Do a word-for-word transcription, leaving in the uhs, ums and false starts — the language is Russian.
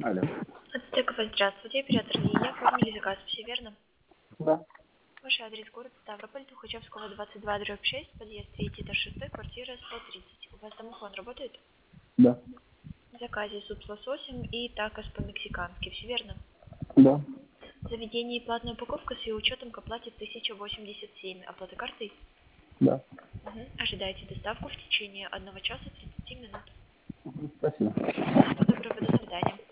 Алло. Ацтекова, здравствуйте. Оператор линии. Оформили заказ, все верно? Да. Ваш адрес город Ставрополь, Тухачевского, двадцать два, дробь шесть, подъезд третий, этаж шесть, квартира сто тридцать. У вас домофон работает? Да. В заказе суп с лососем и такос по-мексикански, все верно? Да. Заведение и платная упаковка с ее учетом к оплате тысяча восемьдесят семь. Оплата картой? Да. Угу. Ожидайте доставку в течение одного часа тридцати минут. Спасибо. Всего доброго, до свидания.